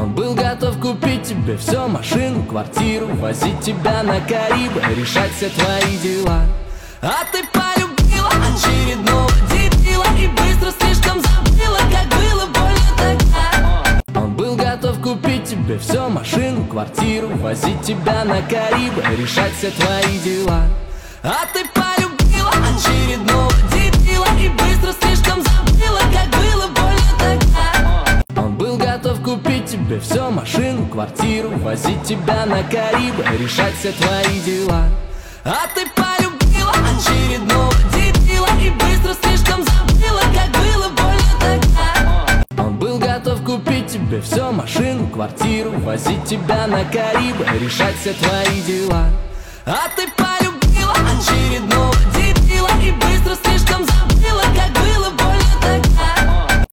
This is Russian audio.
Он был готов купить тебе все, машину, квартиру, возить тебя на Карибы, решать все твои дела. А ты полюбила очередного дебила и быстро слишком забыла, как было больно тогда. Он был готов купить тебе все, машину, квартиру, возить тебя на Карибы, решать все твои дела. А ты полюбила очередного дебила и быстро слишком забыла, как было больно тогда. Он был готов купить тебе все, машину, квартиру, возить тебя на Карибы, решать все твои дела. А ты полюбила очередного дебила и быстро слишком забыла, как было больно тогда. Он был готов купить тебе все, машину, квартиру, возить тебя на Карибы, решать все твои дела. А ты полюбила очередного дебила и быстро